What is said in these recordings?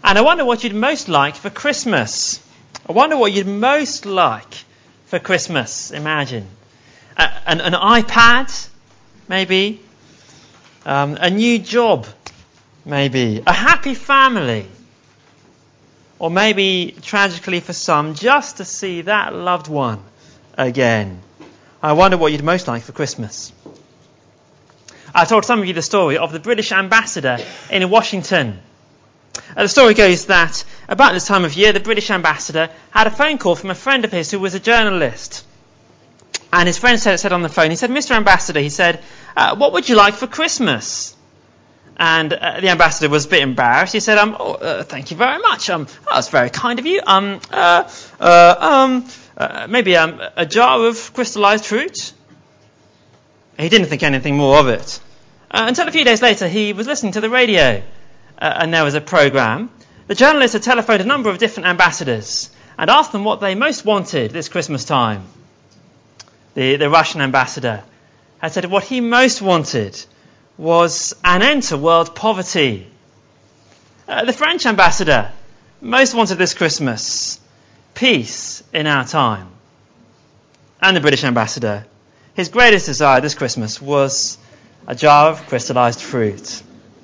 And I wonder what you'd most like for Christmas. I wonder what you'd most like for Christmas. Imagine. An iPad, maybe. A new job, maybe. A happy family. Or maybe, tragically for some, just to see that loved one again. I wonder what you'd most like for Christmas. I told some of you the story of the British ambassador in Washington. The story goes that about this time of year, the British ambassador had a phone call from a friend of his who was a journalist. And his friend said on the phone, he said, "Mr. Ambassador," he said, "what would you like for Christmas?" And the ambassador was a bit embarrassed. He said, "Thank you very much. That's very kind of you. Maybe a jar of crystallized fruit." He didn't think anything more of it. Until a few days later, he was listening to the radio, and there was a program. The journalist had telephoned a number of different ambassadors and asked them what they most wanted this Christmas time. The Russian ambassador had said what he most wanted was an end to world poverty. The French ambassador most wanted this Christmas peace in our time. And the British ambassador, his greatest desire this Christmas was a jar of crystallized fruit.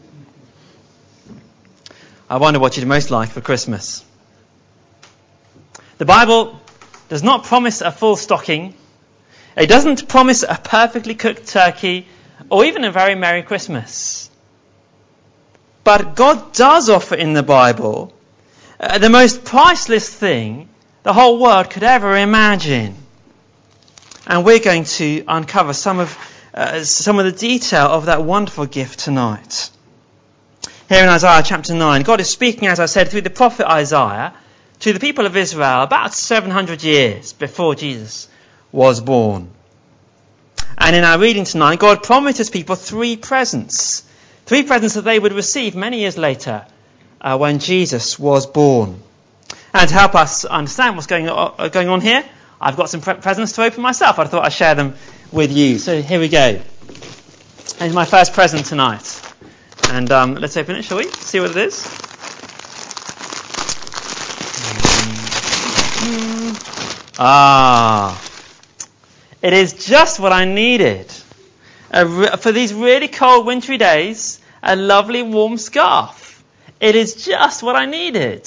I wonder what you'd most like for Christmas. The Bible does not promise a full stocking. It doesn't promise a perfectly cooked turkey or even a very Merry Christmas. But God does offer in the Bible the most priceless thing the whole world could ever imagine. And we're going to uncover some of the detail of that wonderful gift tonight. Here in Isaiah chapter 9, God is speaking, as I said, through the prophet Isaiah to the people of Israel about 700 years before Jesus was born. And in our reading tonight, God promised his people three presents that they would receive many years later when Jesus was born. And to help us understand what's going on here, I've got some presents to open myself. I thought I'd share them with you. So here we go. Here's my first present tonight. And let's open it, shall we? See what it is. It is just what I needed. For these really cold, wintry days, a lovely warm scarf. It is just what I needed.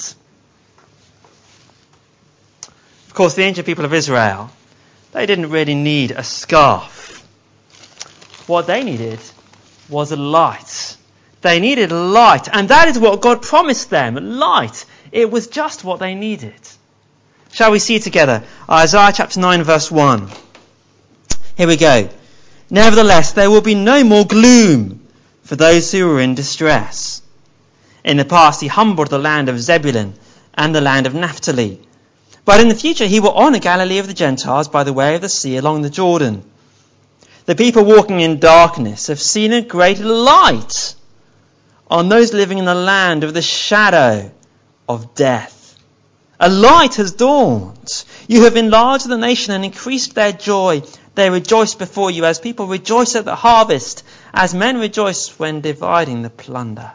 Of course, the ancient people of Israel, they didn't really need a scarf. What they needed was a light. They needed light, and that is what God promised them, light. It was just what they needed. Shall we see together? Isaiah chapter 9 verse 1. Here we go. "Nevertheless, there will be no more gloom for those who are in distress. In the past he humbled the land of Zebulun and the land of Naphtali. But in the future he will honor Galilee of the Gentiles by the way of the sea along the Jordan. The people walking in darkness have seen a great light. On those living in the land of the shadow of death, a light has dawned. You have enlarged the nation and increased their joy. They rejoice before you as people rejoice at the harvest, as men rejoice when dividing the plunder."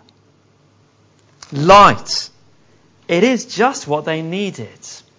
Light. It is just what they needed.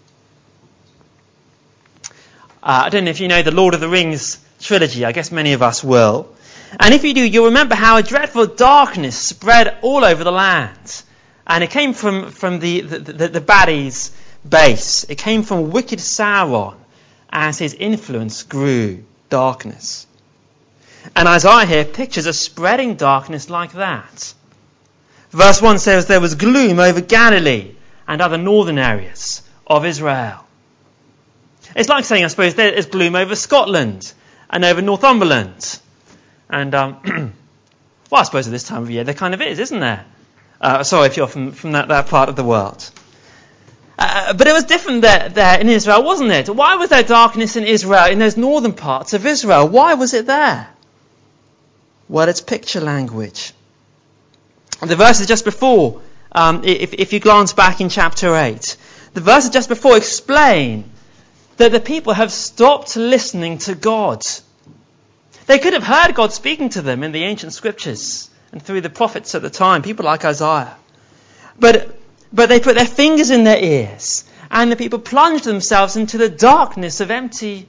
I don't know if you know the Lord of the Rings trilogy. I guess many of us will. And if you do, you'll remember how a dreadful darkness spread all over the land. And it came from the baddie's base. It came from wicked Sauron as his influence grew, darkness. And Isaiah here pictures a spreading darkness like that. Verse 1 says there was gloom over Galilee and other northern areas of Israel. It's like saying, I suppose, there is gloom over Scotland and over Northumberland. And, well, I suppose at this time of year there kind of is, isn't there? Sorry if you're from that part of the world. But it was different there in Israel, wasn't it? Why was there darkness in Israel, in those northern parts of Israel? Why was it there? Well, it's picture language. The verses just before, if you glance back in chapter 8, the verses just before explain that the people have stopped listening to God. They could have heard God speaking to them in the ancient scriptures and through the prophets at the time, people like Isaiah. But But they put their fingers in their ears, and the people plunged themselves into the darkness of empty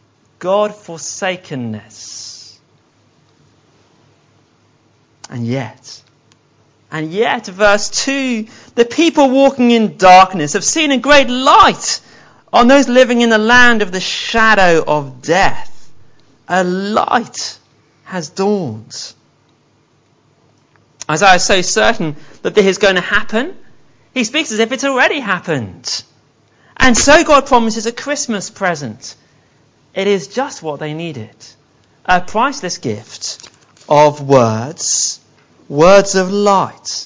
God-forsakenness. And yet, verse 2, the people walking in darkness have seen a great light. On those living in the land of the shadow of death, a light has dawned. Isaiah is so certain that this is going to happen, he speaks as if it's already happened. And so God promises a Christmas present. It is just what they needed. A priceless gift of words of light.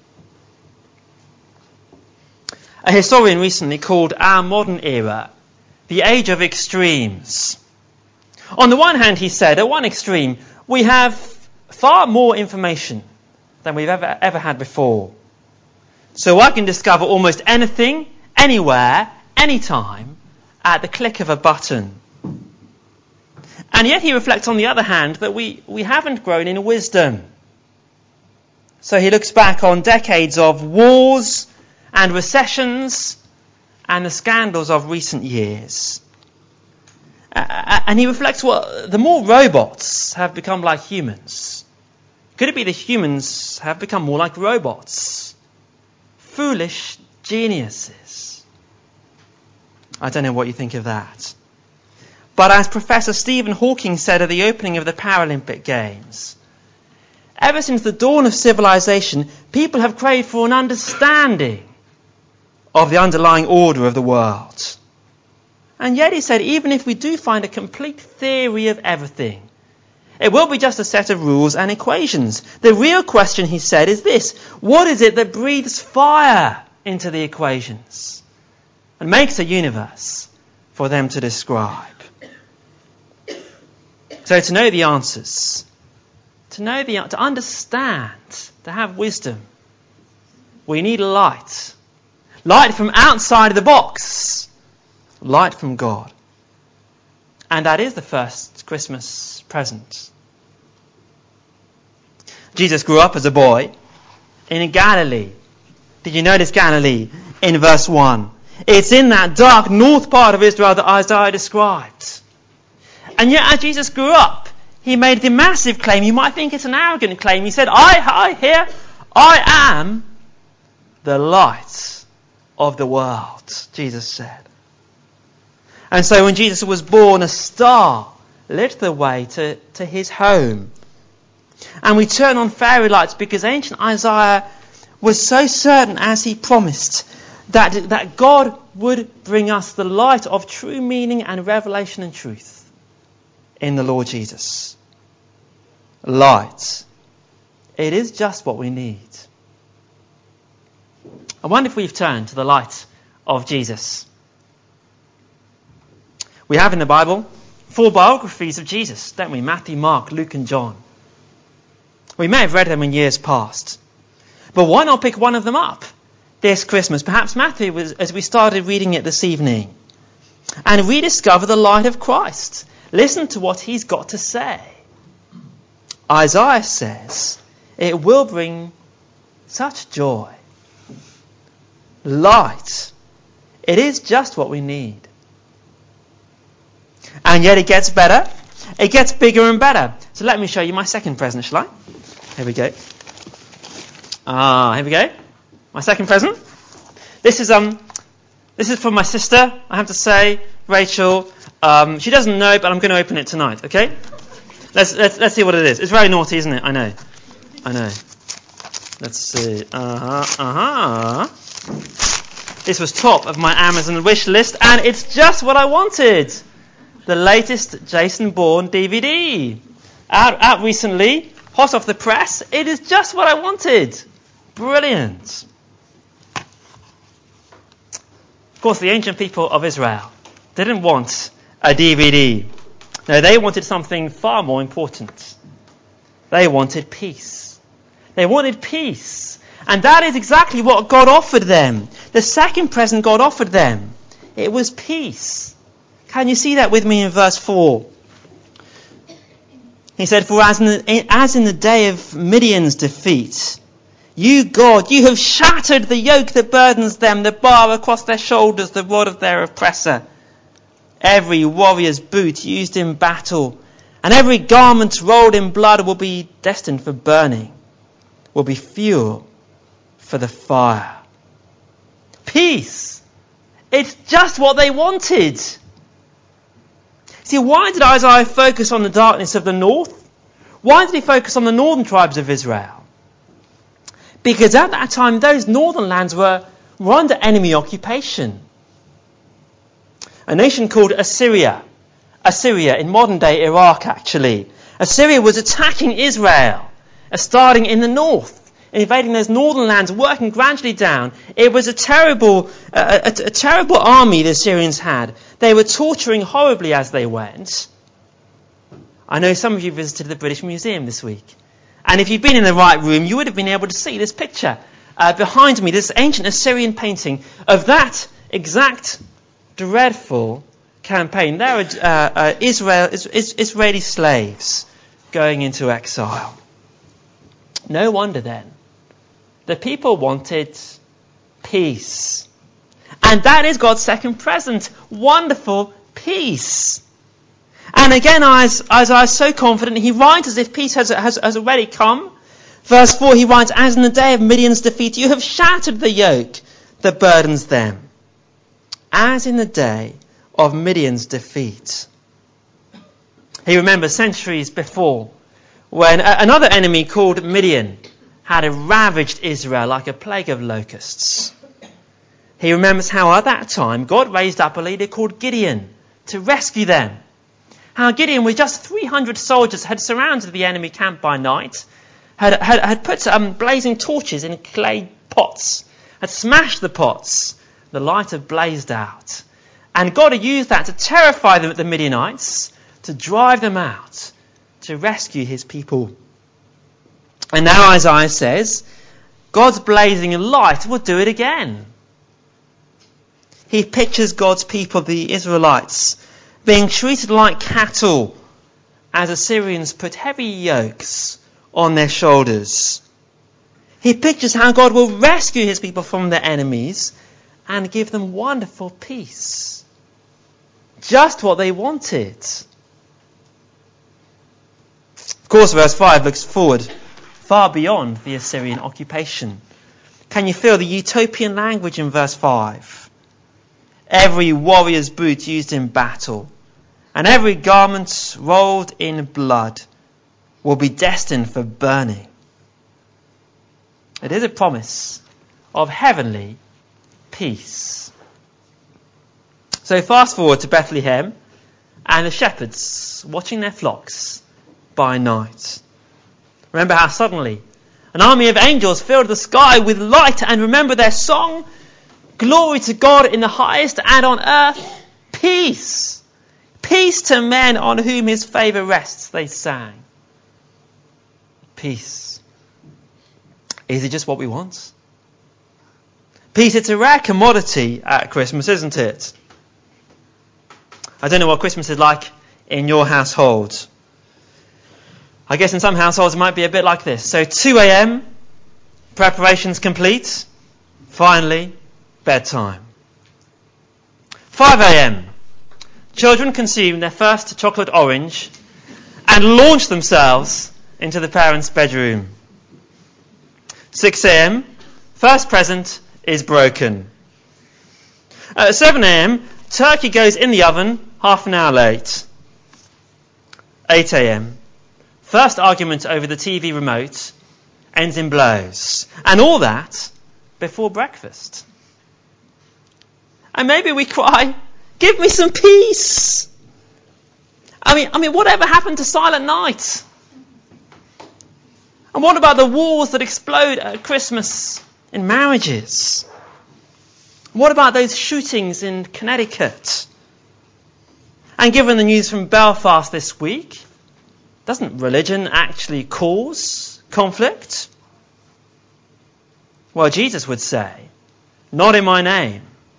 A historian recently called our modern era the age of extremes. On the one hand, he said, at one extreme, we have far more information than we've ever had before. So I can discover almost anything, anywhere, anytime, at the click of a button. And yet he reflects on the other hand that we haven't grown in wisdom. So he looks back on decades of wars and recessions and the scandals of recent years. And he reflects, well, the more robots have become like humans, could it be that humans have become more like robots? Foolish geniuses. I don't know what you think of that. But as Professor Stephen Hawking said at the opening of the Paralympic Games, ever since the dawn of civilization, people have craved for an understanding of the underlying order of the world. And yet he said, even if we do find a complete theory of everything, it will be just a set of rules and equations. The real question, he said, is this: what is it that breathes fire into the equations and makes a universe for them to describe? So to know the answers, to understand, to have wisdom, we need light. Light from outside of the box. Light from God. And that is the first Christmas present. Jesus grew up as a boy in Galilee. Did you notice Galilee in verse 1? It's in that dark north part of Israel that Isaiah described. And yet as Jesus grew up, he made the massive claim. You might think it's an arrogant claim. He said, I am the light of the world, Jesus said. And so when Jesus was born, a star lit the way to his home. And we turn on fairy lights because ancient Isaiah was so certain, as he promised, that God would bring us the light of true meaning and revelation and truth in the Lord Jesus. Light. It is just what we need. I wonder if we've turned to the light of Jesus. We have in the Bible 4 biographies of Jesus, don't we? Matthew, Mark, Luke and John. We may have read them in years past. But why not pick one of them up this Christmas? Perhaps Matthew, as we started reading it this evening. And rediscover the light of Christ. Listen to what he's got to say. Isaiah says, it will bring such joy. Light. It is just what we need. And yet it gets better. It gets bigger and better. So let me show you my second present, shall I? Here we go. Here we go. My second present. This is from my sister, I have to say, Rachel. She doesn't know, but I'm going to open it tonight, okay? Let's see what it is. It's very naughty, isn't it? I know. Let's see. This was top of my Amazon wish list, and it's just what I wanted. The latest Jason Bourne DVD. Out recently, hot off the press. It is just what I wanted. Brilliant. Of course, the ancient people of Israel didn't want a DVD. No, they wanted something far more important. They wanted peace. They wanted peace. And that is exactly what God offered them. The second present God offered them. It was peace. Can you see that with me in verse 4? He said, for as in the day of Midian's defeat, You, God, you have shattered the yoke that burdens them, the bar across their shoulders, the rod of their oppressor. Every warrior's boot used in battle and every garment rolled in blood will be destined for burning, will be fuel for the fire. Peace. It's just what they wanted. See, why did Isaiah focus on the darkness of the north? Why did he focus on the northern tribes of Israel? Because at that time, those northern lands were under enemy occupation. A nation called Assyria in modern-day Iraq, actually. Assyria was attacking Israel, starting in the north, invading those northern lands, working gradually down. It was a terrible army the Assyrians had. They were torturing horribly as they went. I know some of you visited the British Museum this week. And if you've been in the right room, you would have been able to see this picture behind me, this ancient Assyrian painting of that exact dreadful campaign. There are Israeli slaves going into exile. No wonder then. The people wanted peace. And that is God's second present. Wonderful peace. And again, Isaiah is so confident, he writes as if peace has already come. Verse 4, he writes, as in the day of Midian's defeat, you have shattered the yoke that burdens them. As in the day of Midian's defeat. He remembers centuries before when another enemy called Midian had ravaged Israel like a plague of locusts. He remembers how at that time God raised up a leader called Gideon to rescue them. How Gideon, with just 300 soldiers, had surrounded the enemy camp by night, had put blazing torches in clay pots, had smashed the pots. The light had blazed out. And God had used that to terrify the Midianites, to drive them out, to rescue his people. And now Isaiah says, God's blazing light will do it again. He pictures God's people, the Israelites, being treated like cattle as Assyrians put heavy yokes on their shoulders. He pictures how God will rescue his people from their enemies and give them wonderful peace. Just what they wanted. Of course, verse 5 looks forward far beyond the Assyrian occupation. Can you feel the utopian language in verse 5? Every warrior's boot used in battle and every garment rolled in blood will be destined for burning. It is a promise of heavenly peace. So fast forward to Bethlehem and the shepherds watching their flocks by night. Remember how suddenly an army of angels filled the sky with light, and remember their song, glory to God in the highest, and on earth peace. Peace to men on whom his favour rests, they sang. Peace. Is it just what we want? Peace, it's a rare commodity at Christmas, isn't it? I don't know what Christmas is like in your household. I guess in some households it might be a bit like this. So 2 a.m, preparations complete. Finally, bedtime. 5 a.m, children consume their first chocolate orange and launch themselves into the parents' bedroom. 6 a.m, first present is broken. At 7 a.m, turkey goes in the oven half an hour late. 8 a.m, first argument over the TV remote ends in blows. And all that before breakfast. And maybe we cry, give me some peace. I mean, whatever happened to Silent Night? And what about the wars that explode at Christmas in marriages? What about those shootings in Connecticut? And given the news from Belfast this week, doesn't religion actually cause conflict? Well, Jesus would say, not in my name.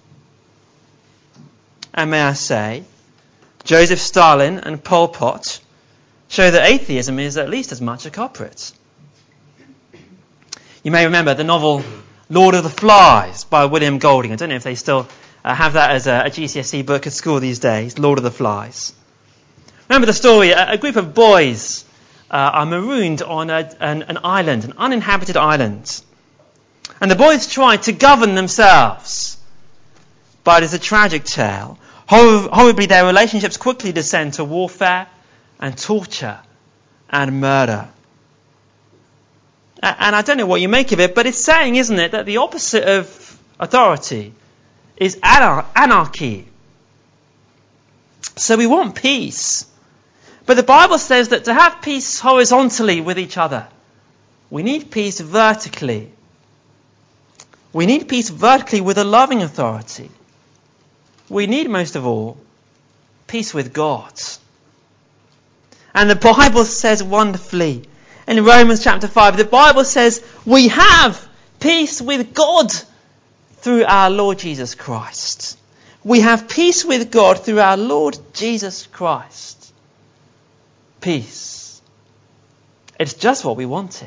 And may I say, Joseph Stalin and Pol Pot show that atheism is at least as much a culprit. You may remember the novel Lord of the Flies by William Golding. I don't know if they still have that as a GCSE book at school these days, Lord of the Flies. Remember the story, a group of boys are marooned on an island, an uninhabited island. And the boys try to govern themselves. But it's a tragic tale. Horribly, their relationships quickly descend to warfare and torture and murder. And I don't know what you make of it, but it's saying, isn't it, that the opposite of authority is anarchy. So we want peace. But the Bible says that to have peace horizontally with each other, we need peace vertically. We need peace vertically with a loving authority. We need, most of all, peace with God. And the Bible says wonderfully, in Romans chapter 5, the Bible says we have peace with God through our Lord Jesus Christ. We have peace with God through our Lord Jesus Christ. Peace. It's just what we wanted.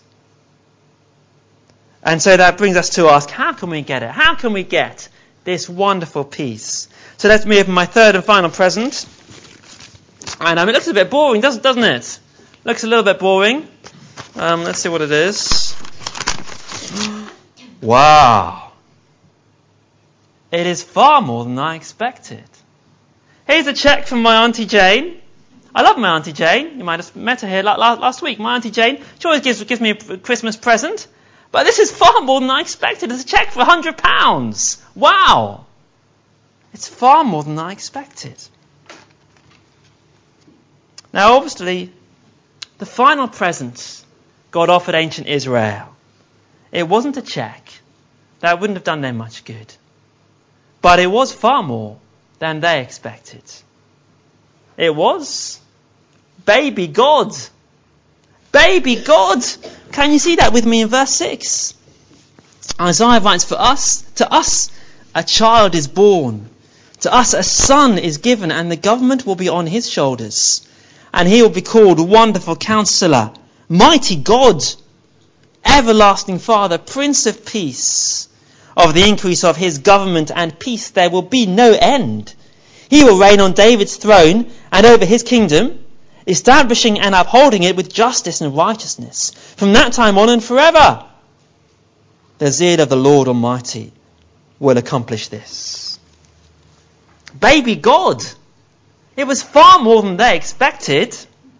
And so that brings us to ask, how can we get it? How can we get this wonderful peace? So let's move to my third and final present. And it looks a bit boring, doesn't it? Looks a little bit boring. Let's see what it is. Wow. It is far more than I expected. Here's a cheque from my Auntie Jane. I love my Auntie Jane. You might have met her here last week. My Auntie Jane, she always gives me a Christmas present. But this is far more than I expected. It's a cheque for £100. Wow. It's far more than I expected. Now, obviously, the final present God offered ancient Israel, it wasn't a cheque. That wouldn't have done them much good. But it was far more than they expected. It was baby God. Baby God. Can you see that with me in verse 6? Isaiah writes, to us a child is born. To us a son is given, and the government will be on his shoulders. And he will be called Wonderful Counselor, Mighty God, Everlasting Father, Prince of Peace. Of the increase of his government and peace there will be no end. He will reign on David's throne and over his kingdom, establishing and upholding it with justice and righteousness from that time on and forever. The zeal of the Lord Almighty will accomplish this. Baby God. It was far more than they expected.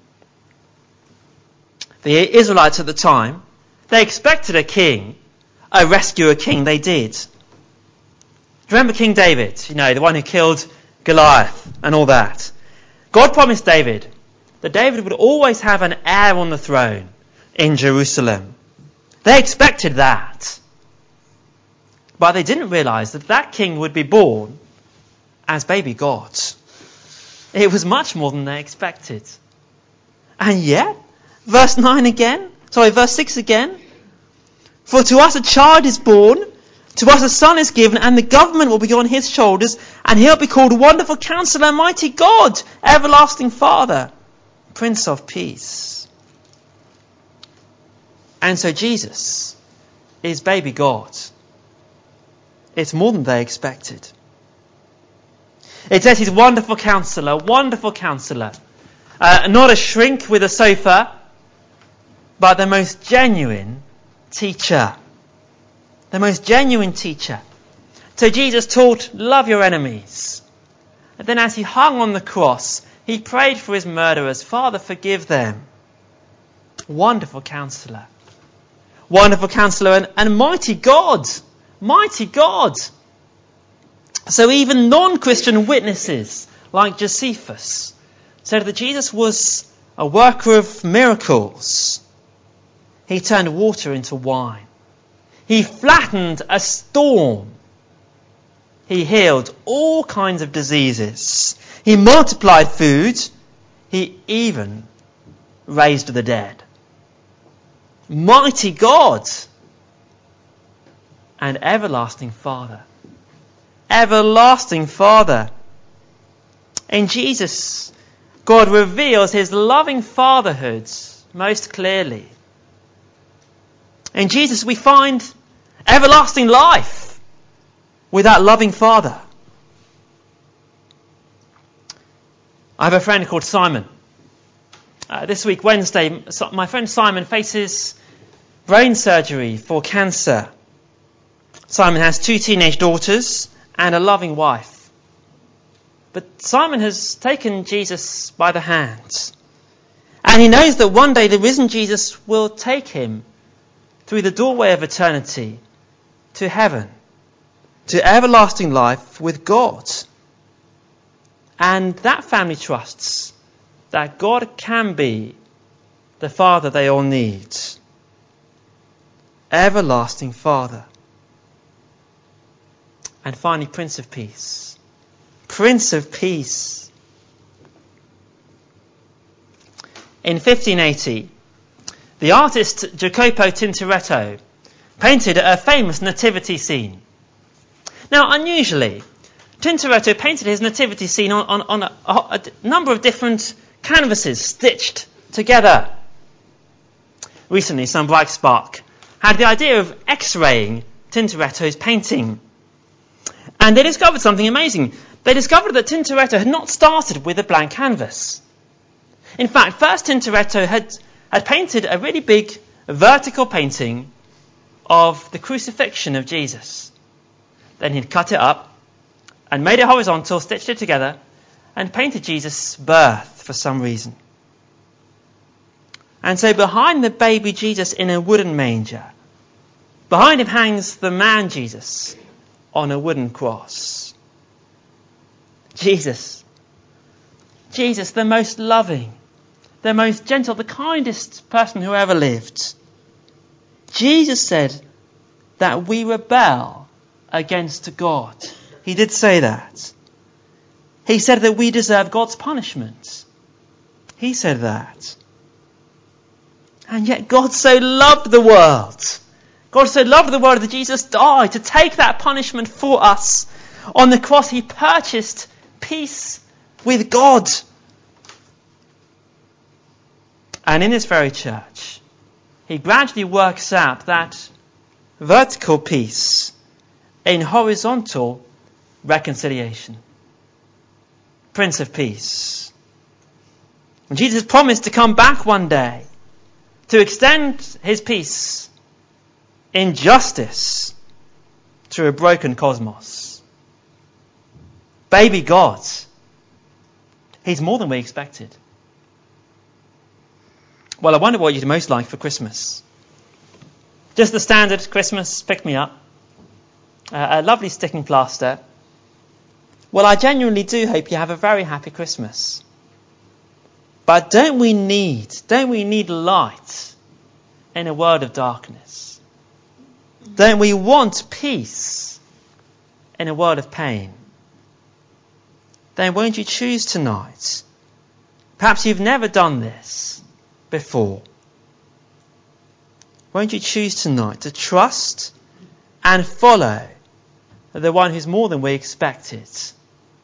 The Israelites at the time, they expected a king, a rescuer king. They did. Do you remember King David? The one who killed Goliath and all that. God promised David that David would always have an heir on the throne in Jerusalem. They expected that. But they didn't realize that king would be born as baby God. It was much more than they expected. And yet, verse 6 again. For to us a child is born, to us a son is given, and the government will be on his shoulders, and he'll be called Wonderful Counselor, Mighty God, Everlasting Father, Prince of Peace. And so Jesus is baby God. It's more than they expected. It says he's Wonderful Counselor, Wonderful Counselor. Not a shrink with a sofa, but the most genuine teacher. The most genuine teacher. So Jesus taught, love your enemies. And then as he hung on the cross, he prayed for his murderers, Father, forgive them. Wonderful Counselor. Wonderful Counselor and Mighty God. Mighty God. So even non-Christian witnesses like Josephus said that Jesus was a worker of miracles. He turned water into wine. He flattened a storm. He healed all kinds of diseases. He multiplied food. He even raised the dead. Mighty God and everlasting Father. Everlasting Father. In Jesus, God reveals his loving fatherhood most clearly. In Jesus we find everlasting life with that loving Father. I have a friend called Simon. This week, Wednesday, my friend Simon faces brain surgery for cancer. Simon has 2 teenage daughters and a loving wife. But Simon has taken Jesus by the hand. And he knows that one day the risen Jesus will take him through the doorway of eternity to heaven, to everlasting life with God. And that family trusts that God can be the Father they all need. Everlasting Father. And finally, Prince of Peace. Prince of Peace. In 1580, the artist Jacopo Tintoretto painted a famous nativity scene. Now, unusually, Tintoretto painted his nativity scene on a number of different canvases stitched together. Recently, some bright spark had the idea of X-raying Tintoretto's painting. And they discovered something amazing. They discovered that Tintoretto had not started with a blank canvas. In fact, first Tintoretto had painted a really big vertical painting of the crucifixion of Jesus. Then he'd cut it up and made it horizontal, stitched it together, and painted Jesus' birth for some reason. And so behind the baby Jesus in a wooden manger, behind him hangs the man Jesus on a wooden cross. Jesus, the most loving, the most gentle, the kindest person who ever lived. Jesus said that we rebel against God. He did say that. He said that we deserve God's punishment. He said that. And yet God so loved the world. God so loved the world that Jesus died to take that punishment for us. On the cross he purchased peace with God. And in this very church, he gradually works out that vertical peace in horizontal reconciliation. Prince of Peace. And Jesus promised to come back one day to extend his peace in justice to a broken cosmos. Baby God. He's more than we expected. Well, I wonder what you'd most like for Christmas. Just the standard Christmas pick-me-up. A lovely sticking plaster. Well, I genuinely do hope you have a very happy Christmas. But don't we need light in a world of darkness? Don't we want peace in a world of pain? Then won't you choose tonight? Perhaps you've never done this before. Won't you choose tonight to trust and follow the one who's more than we expected?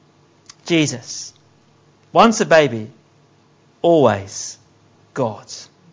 Jesus, once a baby, always God.